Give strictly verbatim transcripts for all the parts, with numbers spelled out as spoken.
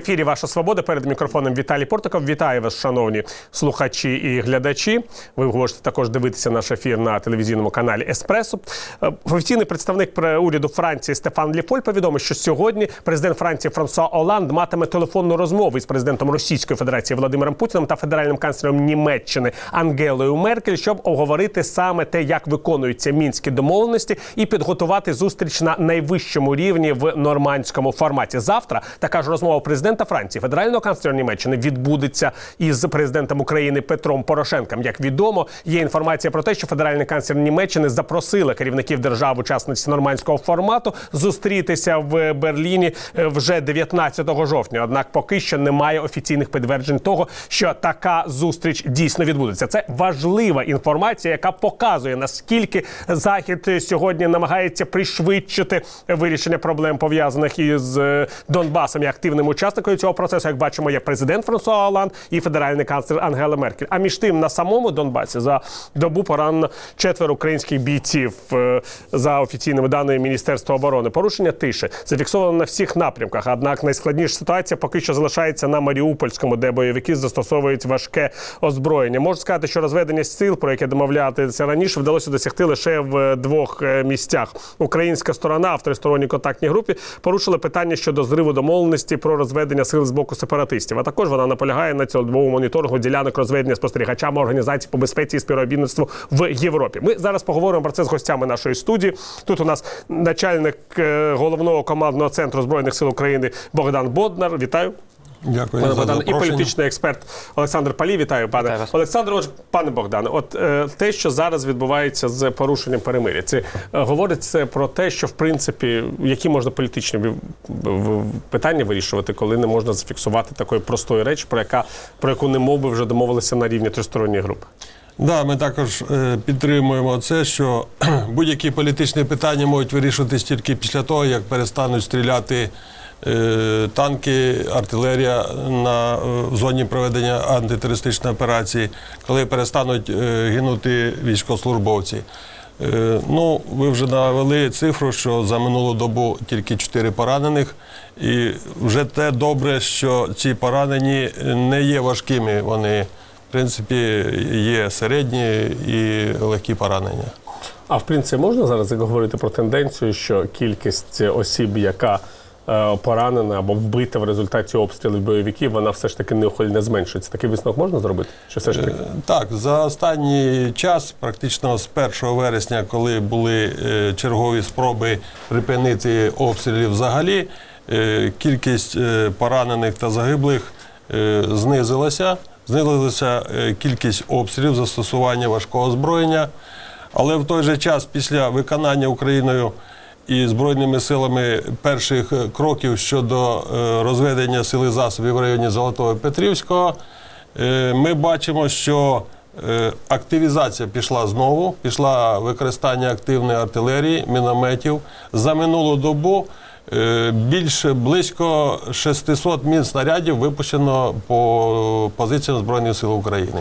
ефірі «Ваша свобода». Перед мікрофоном Віталій Портников. Вітаю вас, шановні слухачі і глядачі. Ви можете також дивитися наш ефір на телевізійному каналі «Еспресо». Офіційний представник уряду Франції Стефан Ле Фоль повідомив, що сьогодні президент Франції Франсуа Олланд матиме телефонну розмову із президентом Російської Федерації Володимиром Путіним та федеральним канцлером Німеччини Ангелою Меркель, щоб обговорити саме те, як виконуються мінські домовленості, і підготувати зустріч на найвищому рівні в нормандському форматі. Завтра така ж розмова президента Франції, федерального канцлера Німеччини, відбудеться із президентом України Петром Порошенком. Як відомо, є інформація про те, що федеральний канцлер Німеччини запросила керівників держав-учасниць нормандського формату зустрітися в Берліні вже дев'ятнадцятого жовтня. Однак поки що немає офіційних підтверджень того, що така зустріч дійсно відбудеться. Це важлива інформація, яка показує, наскільки Захід сьогодні намагається пришвидшити вирішення проблем, пов'язаних із Донбасом, і активним учасником цього процесу, як бачимо, є президент Франсуа Олланд і федеральний канцлер Ангела Меркель. А між тим, на самому Донбасі за добу поранено четверо українських бійців. За офіційними даними Міністерства оборони. Порушення тиші зафіксовано на всіх напрямках. Однак найскладніша ситуація поки що залишається на Маріупольському, де бойовики застосовують важке озброєння. Можу сказати, що розведення сил, про яке домовлятися раніше, вдалося досягти лише в двох місцях. Українська сторона в тристоронній контактній групі порушила питання щодо зриву домовленості про розведення сил з боку сепаратистів. А також вона наполягає на цілодобовому моніторингу ділянок розведення спостерігачами Організації по безпеці і співробітництву в Європі. Ми зараз поговоримо про це з гостями нашої студії. Тут у нас начальник головного командного центру Збройних сил України Богдан Боднар. Вітаю. Дякую пане за Богдане. І запрошення. політичний експерт Олександр Палій. Вітаю, пане Вітаю Олександре. Отже, пане Богдане, от е, те, що зараз відбувається з порушенням перемир'я, це е, говорить це про те, що в принципі, які можна політичні в, в, в, питання вирішувати, коли не можна зафіксувати такої простої речі, про яка про яку не мов би вже домовилися на рівні тристоронньої групи. Да, ми також е, підтримуємо це, що будь-які політичні питання можуть вирішуватись тільки після того, як перестануть стріляти е, танки, артилерія на, в зоні проведення антитерористичної операції, коли перестануть е, гинути військовослужбовці. Е, ну, ви вже навели цифру, що за минулу добу тільки чотири поранених. І вже те добре, що ці поранені не є важкими, вони в принципі, є середні і легкі поранення. А в принципі, можна зараз говорити про тенденцію, що кількість осіб, яка е, поранена або вбита в результаті обстрілів бойовиків, вона все ж таки не зменшується? Такий висновок можна зробити? Чи все ж таки? Е, так, за останній час, практично з першого вересня, коли були е, чергові спроби припинити обстріли взагалі, е, кількість е, поранених та загиблих е, знизилася. Знизилася кількість обстрілів, застосування важкого озброєння, але в той же час після виконання Україною і Збройними силами перших кроків щодо розведення сил і засобів в районі Золотого і Петрівського, ми бачимо, що активізація пішла знову, пішла використання активної артилерії, мінометів. За минулу добу більше близько шестисот мін снарядів випущено по позиціям Збройних сил України.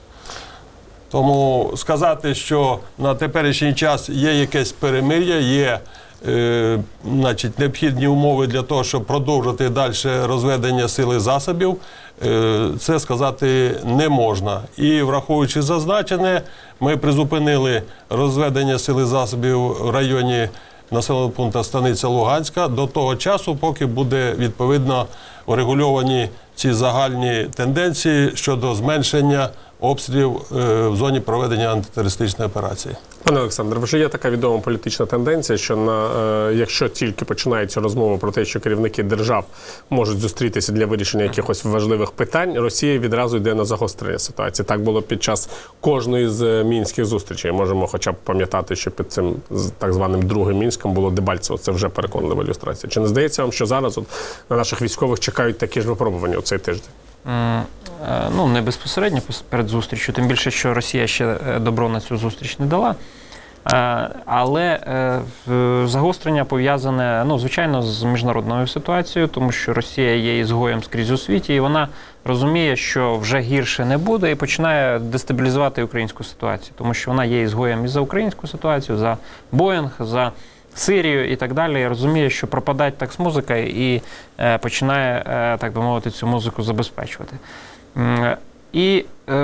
Тому сказати, що на теперішній час є якесь перемир'я, є е, значить, необхідні умови для того, щоб продовжити далі розведення сил і засобів, е, це сказати не можна. І враховуючи зазначене, ми призупинили розведення сил і засобів в районі населеного пункту Станиця Луганська до того часу, поки буде відповідно урегульовані ці загальні тенденції щодо зменшення обстрілів в зоні проведення антитерористичної операції. Пане Олександре, вже є така відома політична тенденція, що на, е, якщо тільки починається розмова про те, що керівники держав можуть зустрітися для вирішення якихось важливих питань, Росія відразу йде на загострення ситуації. Так було під час кожної з мінських зустрічей. Можемо хоча б пам'ятати, що під цим так званим другим Мінськом було Дебальцево. Це вже переконлива ілюстрація. Чи не здається вам, що зараз от, на наших військових чекають такі ж випробування у цей тиждень? Ну, не безпосередньо перед зустрічю, тим більше, що Росія ще добро на цю зустріч не дала. Але загострення пов'язане, ну, звичайно, з міжнародною ситуацією, тому що Росія є ізгоєм скрізь у світі, і вона розуміє, що вже гірше не буде, і починає дестабілізувати українську ситуацію, тому що вона є ізгоєм і за українську ситуацію, за Боїнг, за Сирію і так далі, розуміє, що пропадає так з музикою і е, починає, е, так би мовити, цю музику забезпечувати. Е, і е,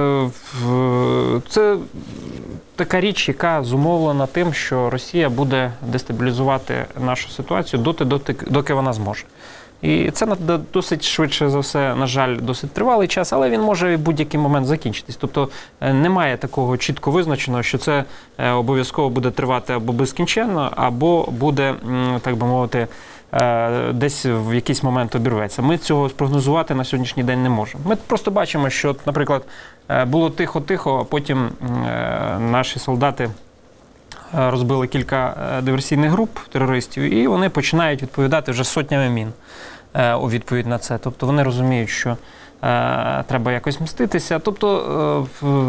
в, це така річ, яка зумовлена тим, що Росія буде дестабілізувати нашу ситуацію доти, доти, доки вона зможе. І це досить швидше за все, на жаль, досить тривалий час, але він може в будь-який момент закінчитись. Тобто немає такого чітко визначеного, що це обов'язково буде тривати або безкінченно, або буде, так би мовити, десь в якийсь момент обірветься. Ми цього спрогнозувати на сьогоднішній день не можемо. Ми просто бачимо, що, наприклад, було тихо-тихо, а потім наші солдати розбили кілька диверсійних груп терористів, і вони починають відповідати вже сотнями мін у відповідь на це. Тобто вони розуміють, що е, треба якось мститися. Тобто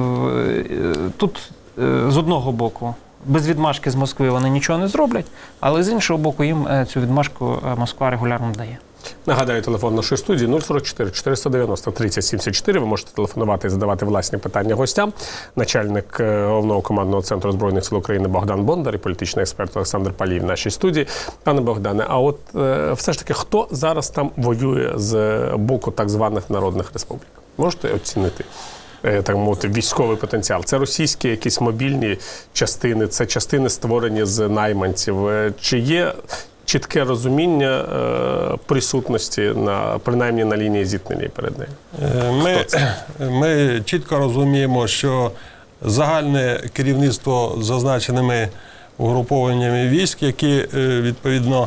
е, тут е, з одного боку без відмашки з Москви вони нічого не зроблять, але з іншого боку їм цю відмашку Москва регулярно дає. Нагадаю, телефон нашої студії нуль сорок чотири чотириста дев'яносто тридцять сімдесят чотири. Ви можете телефонувати і задавати власні питання гостям. Начальник головного командного центру Збройних сил України Богдан Бондар і політичний експерт Олександр Палій в нашій студії. Пане Богдане, а от е, все ж таки, хто зараз там воює з боку так званих народних республік? Можете оцінити? Так мовити, військовий потенціал. Це російські якісь мобільні частини, це частини створені з найманців. Чи є чітке розуміння е, присутності, на, принаймні на лінії зіткнення перед нею? Ми, ми чітко розуміємо, що загальне керівництво зазначеними угрупованнями військ, які відповідно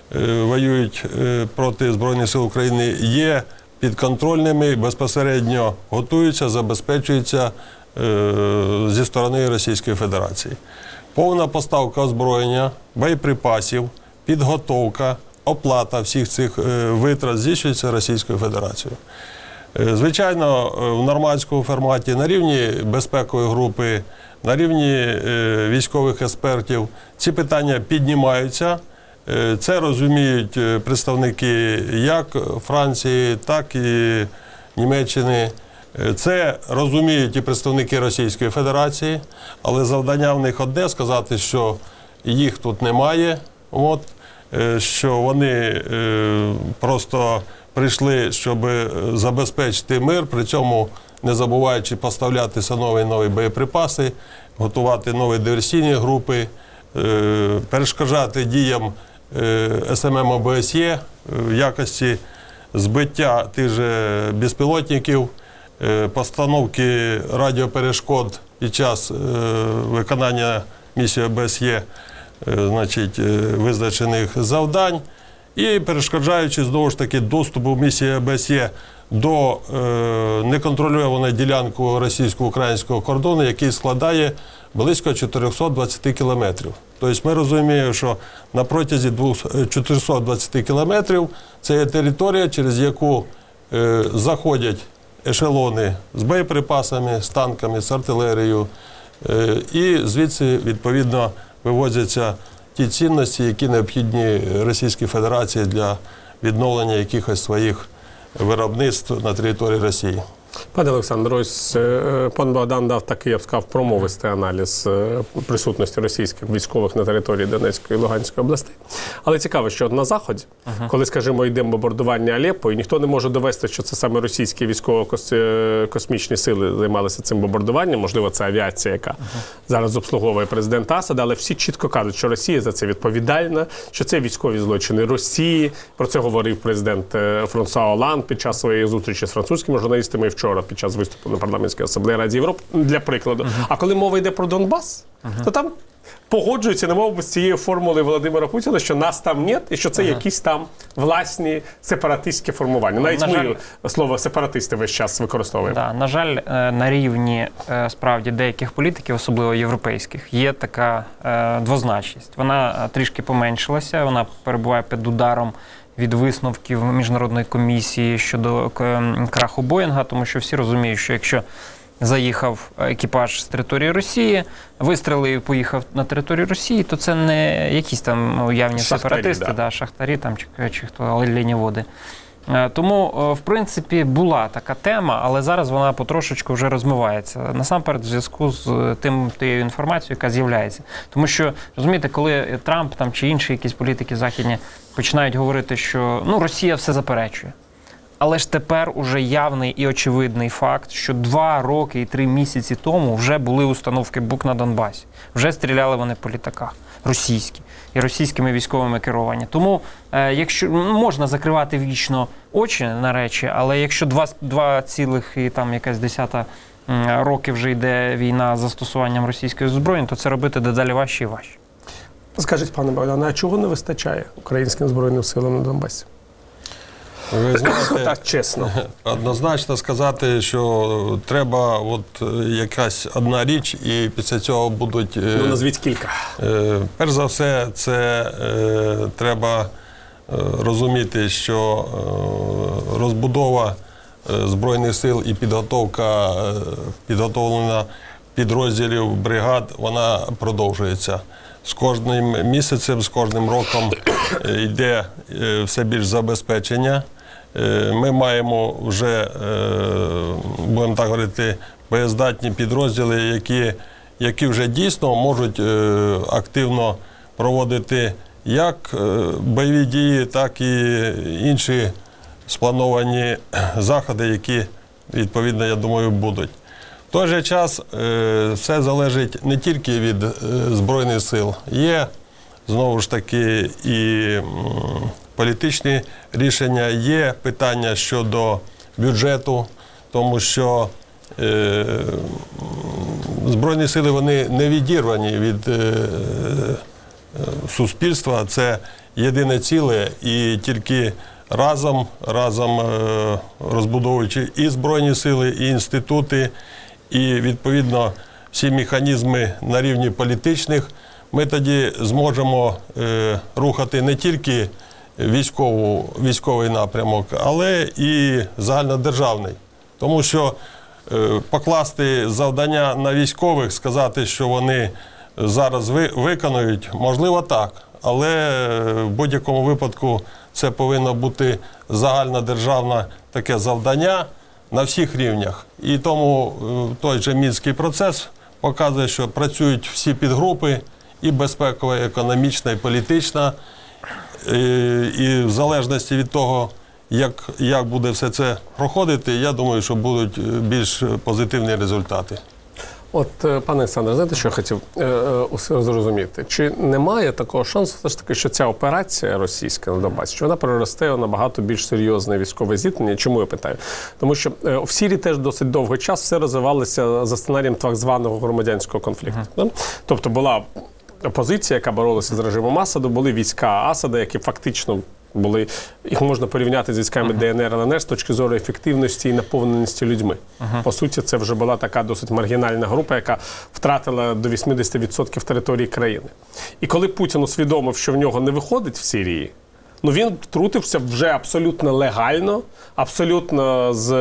воюють проти Збройних сил України, є підконтрольними, безпосередньо готуються, забезпечуються е, зі сторони Російської Федерації. Повна поставка озброєння, боєприпасів, підготовка, оплата всіх цих е, витрат здійснюється Російською Федерацією. Е, звичайно, в нормандському форматі на рівні безпекової групи, на рівні е, військових експертів ці питання піднімаються. Це розуміють представники як Франції, так і Німеччини. Це розуміють і представники Російської Федерації, але завдання в них одне – сказати, що їх тут немає, от, що вони просто прийшли, щоб забезпечити мир, при цьому не забуваючи поставляти нові нові боєприпаси, готувати нові диверсійні групи, перешкоджати діям ес ем ем о бе ес є в якості збиття тих же безпілотників, постановки радіоперешкод під час виконання місії о бе ес є, значить, визначених завдань, і перешкоджаючи, знову ж таки, доступу місії о бе ес є до неконтрольованої ділянки російсько-українського кордону, який складає близько чотириста двадцять кілометрів. Тобто ми розуміємо, що на протязі чотириста двадцять кілометрів це є територія, через яку е, заходять ешелони з боєприпасами, з танками, з артилерією, е, і звідси, відповідно, вивозяться ті цінності, які необхідні Російській Федерації для відновлення якихось своїх виробництв на території Росії. Пане Олександр, ось пан Богдан дав такий, я б сказав, промовистий аналіз присутності російських військових на території Донецької і Луганської областей. Але цікаво, що на Заході, uh-huh. коли, скажімо, йде бомбардування Алеппо, і ніхто не може довести, що це саме російські військово-космічні сили займалися цим бомбардуванням, можливо, це авіація, яка uh-huh. зараз обслуговує президента Асада, але всі чітко кажуть, що Росія за це відповідальна, що це військові злочини Росії. Про це говорив президент Франсуа Олланд під час своєї зустрічі з французькими журналістами вчора під час виступу на парламентській асамблеї Ради Європи, для прикладу. Uh-huh. А коли мова йде про Донбас, uh-huh. то там погоджуються, не мов би, з цією формулою Володимира Путіна, що нас там нет, і що це uh-huh. якісь там власні сепаратистські формування. Навіть ми жаль... слово сепаратисти весь час використовуємо. Да, на жаль, на рівні справді деяких політиків, особливо європейських, є така е, двозначність. Вона трішки поменшилася, вона перебуває під ударом від висновків Міжнародної комісії щодо краху Боїнга, тому що всі розуміють, що якщо заїхав екіпаж з території Росії, вистрелив і поїхав на територію Росії, то це не якісь там уявні шахтарі, сепаратисти, да. Да, шахтарі там, чи, чи хто, але лініводи. Тому, в принципі, була така тема, але зараз вона потрошечку вже розмивається. Насамперед, в зв'язку з тим, тією інформацією, яка з'являється. Тому що, розумієте, коли Трамп там, чи інші якісь політики західні починають говорити, що ну, Росія все заперечує. Але ж тепер уже явний і очевидний факт, що два роки і три місяці тому вже були установки БУК на Донбасі. Вже стріляли вони по літаках. Російські. І російськими військовими керовані. Тому, е, якщо можна закривати вічно очі на речі, але якщо два, два цілих і там якась десята е, роки вже йде війна з застосуванням російської зброї, то це робити дедалі важче і важче. Скажіть, пане Богдане, а чого не вистачає українським Збройним силам на Донбасі? Ви знаєте, так, чесно. Однозначно сказати, що треба от якась одна річ, і після цього будуть... Ну, назвіть кілька. Е, перш за все, це е, треба е, розуміти, що е, розбудова е, Збройних сил і підготовка е, підготовлена підрозділів бригад, вона продовжується. З кожним місяцем, з кожним роком е, йде е, все більш забезпечення. Ми маємо вже, будемо так говорити, боєздатні підрозділи, які, які вже дійсно можуть активно проводити як бойові дії, так і інші сплановані заходи, які, відповідно, я думаю, будуть. В той же час все залежить не тільки від Збройних сил. Є, знову ж таки, і політичні рішення, є питання щодо бюджету, тому що е, Збройні сили, вони не відірвані від е, е, суспільства, це єдине ціле, і тільки разом, разом е, розбудовуючи і Збройні сили, і інститути, і, відповідно, всі механізми на рівні політичних, ми тоді зможемо е, рухати не тільки Військову, військовий напрямок, але і загальнодержавний. Тому що е, покласти завдання на військових, сказати, що вони зараз ви, виконують, можливо так, але в будь-якому випадку це повинно бути загальнодержавне таке завдання на всіх рівнях. І тому е, той же Мінський процес показує, що працюють всі підгрупи, і безпекова, і економічна, і політична. І в залежності від того, як, як буде все це проходити, я думаю, що будуть більш позитивні результати. От, пане Олександре, знаєте, що я хотів е, е, зрозуміти? Чи немає такого шансу, все ж таки, що ця операція російська на Донбасі, що вона переросте у набагато більш серйозне військове зіткнення? Чому я питаю? Тому що е, в Сирії теж досить довгий час все розвивалося за сценарієм так званого громадянського конфлікту. Uh-huh. Тобто була опозиція, яка боролася з режимом Асаду, були війська Асада, які фактично були, їх можна порівняти з військами uh-huh. ДНР, ЛНР з точки зору ефективності і наповненості людьми. Uh-huh. По суті, це вже була така досить маргінальна група, яка втратила до вісімдесят відсотків території країни. І коли Путін усвідомив, що в нього не виходить в Сирії, ну він втрутився вже абсолютно легально, абсолютно з,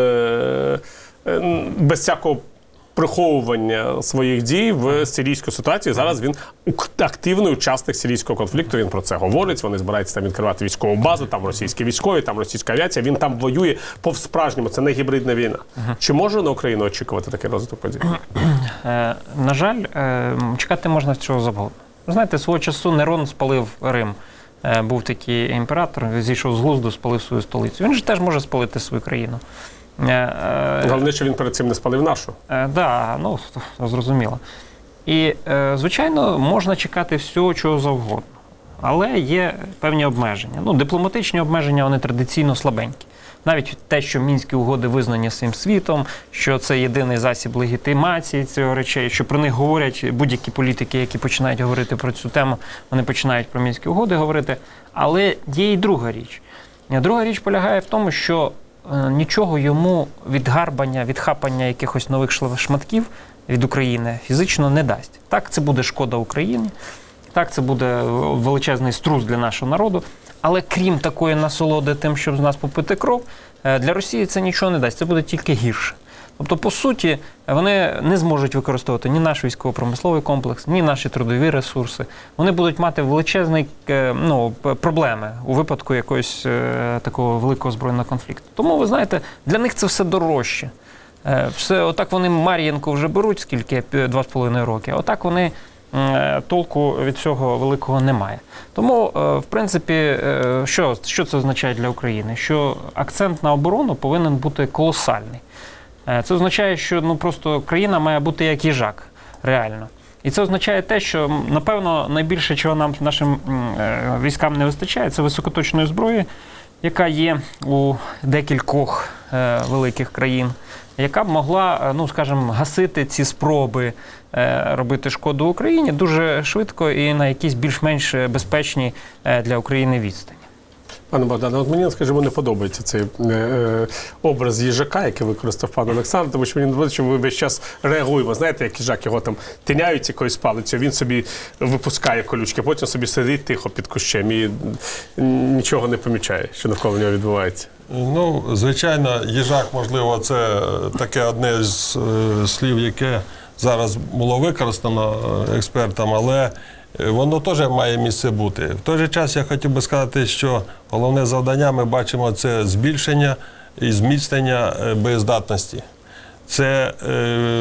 без всякого приховування своїх дій в сирійській ситуації. Зараз він активний учасник сирійського конфлікту, він про це говорить, вони збираються там відкривати військову базу, там російські військові, там російська авіація, він там воює по-справжньому, це не гібридна війна. Uh-huh. Чи може на Україну очікувати такий розвиток подій? Uh, на жаль, uh, чекати можна цього завгодно. Знаєте, свого часу Нерон спалив Рим. Uh, був такий імператор, зійшов з глузду, спалив свою столицю. Він же теж може спалити свою країну. Головне, що він перед цим не спалив нашу. Так, да, ну, зрозуміло. І, звичайно, можна чекати всього, чого завгодно. Але є певні обмеження. Ну, дипломатичні обмеження, вони традиційно слабенькі. Навіть те, що Мінські угоди визнані всім світом, що це єдиний засіб легітимації цього речей, що про них говорять будь-які політики, які починають говорити про цю тему, вони починають про Мінські угоди говорити. Але є і друга річ. Друга річ полягає в тому, що нічого йому відгарбання, відхапання якихось нових шматків від України фізично не дасть. Так, це буде шкода Україні, так, це буде величезний струс для нашого народу, але крім такої насолоди тим, щоб з нас попити кров, для Росії це нічого не дасть, це буде тільки гірше. Тобто, по суті, вони не зможуть використовувати ні наш військово-промисловий комплекс, ні наші трудові ресурси. Вони будуть мати величезні ну, проблеми у випадку якогось е, такого великого збройного конфлікту. Тому, ви знаєте, для них це все дорожче. Е, все, отак вони Мар'їнку вже беруть, скільки, два з половиною роки, отак вони е, толку від цього великого немає. Тому, е, в принципі, е, що, що це означає для України? Що акцент на оборону повинен бути колосальний. Це означає, що ну, просто країна має бути як їжак, реально. І це означає те, що, напевно, найбільше, чого нам, нашим е, військам не вистачає, це високоточної зброї, яка є у декількох е, великих країн, яка б могла, ну, скажімо, гасити ці спроби е, робити шкоду Україні дуже швидко і на якісь більш-менш безпечні е, для України відстані. Пане Богдане, от мені, скажімо, не подобається цей е, образ їжака, який використав пан Олександр, тому що мені не подобається, що ми весь час реагуємо. Знаєте, як їжак, його там тиняють якоюсь палицею, він собі випускає колючки, потім собі сидить тихо під кущем і нічого не помічає, що навколо нього відбувається. Ну, звичайно, їжак, можливо, це таке одне з е, слів, яке зараз було використано експертам, але воно теж має місце бути. В той же час я хотів би сказати, що головне завдання ми бачимо – це збільшення і зміцнення боєздатності. Це е,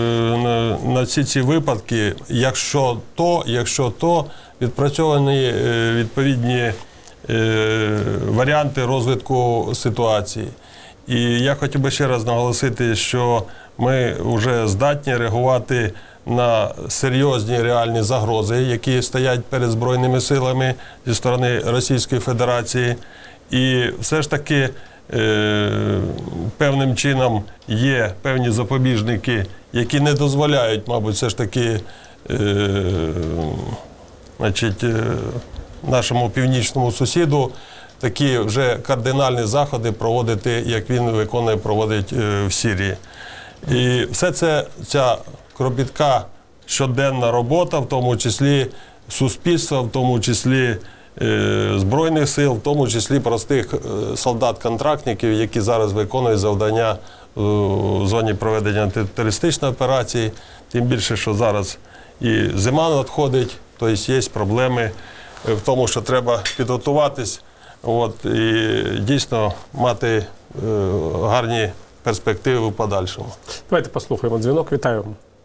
на всі ці випадки, якщо то, якщо то, відпрацьовані е, відповідні е, варіанти розвитку ситуації. І я хотів би ще раз наголосити, що ми вже здатні реагувати на серйозні реальні загрози, які стоять перед Збройними силами зі сторони Російської Федерації. І все ж таки е, певним чином є певні запобіжники, які не дозволяють, мабуть, все ж таки е, значить, е, нашому північному сусіду такі вже кардинальні заходи проводити, як він виконує, проводить е, в Сирії. І все це, ця кропітка щоденна робота, в тому числі суспільства, в тому числі е, Збройних сил, в тому числі простих е, солдат-контрактників, які зараз виконують завдання е, в зоні проведення антитерористичної операції. Тим більше, що зараз і зима надходить, тобто є проблеми в тому, що треба підготуватись, от, і дійсно мати е, гарні перспективи в подальшому. Давайте послухаємо дзвінок. Вітаю.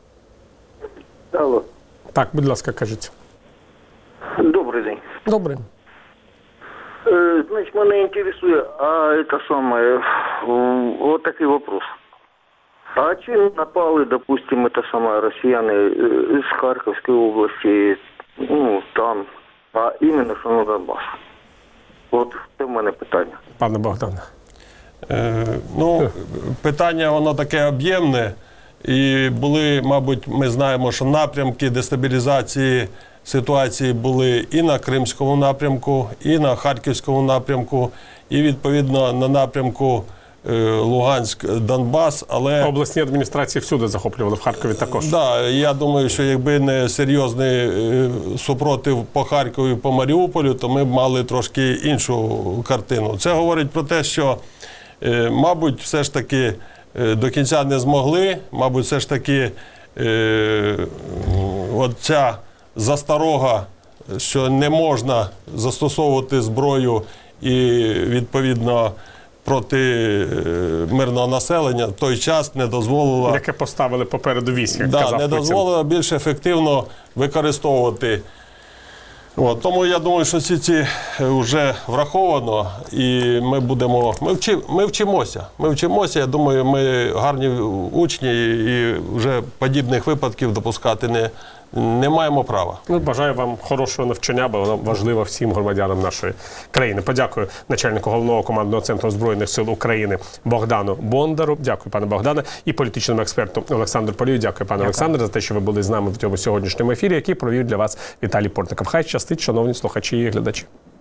Алло. Так, будь ласка, кажіть. Добрый день. Добре. Э, значит, меня интересует, а это самое, э, вот такой вопрос. А чем напали, допустим, это самое, россияне э, из Харьковской области, ну, там, а именно, что на Донбасс? Вот це в мене питання. Пане Богдане. Е, ну, питання воно таке об'ємне. І були, мабуть, ми знаємо, що напрямки дестабілізації ситуації були і на Кримському напрямку, і на Харківському напрямку, і, відповідно, на напрямку Луганськ-Донбас, але... Обласні адміністрації всюди захоплювали, в Харкові також. Так, да, я думаю, що якби не серйозний супротив по Харкову і по Маріуполю, то ми б мали трошки іншу картину. Це говорить про те, що, мабуть, все ж таки до кінця не змогли, мабуть, все ж таки от ця засторога, що не можна застосовувати зброю і, відповідно, проти мирного населення, в той час не дозволила... Яке поставили попереду військ, як да, казав не дозволила більш ефективно використовувати. От, тому я думаю, що всі ці вже враховано, і ми будемо... Ми, вчи, ми вчимося. Ми вчимося, я думаю, ми гарні учні, і вже подібних випадків допускати не, не маємо права. Ну, бажаю вам хорошого навчання, бо воно важливо всім громадянам нашої країни. Подякую начальнику Головного командного центру Збройних сил України Богдану Бондару. Дякую, пане Богдане. І політичному експерту Олександру Полію. Дякую, пане Олександре, за те, що ви були з нами в цьому сьогоднішньому ефірі, який провів для вас Віталій Портников. Хай щастить, шановні слухачі і глядачі.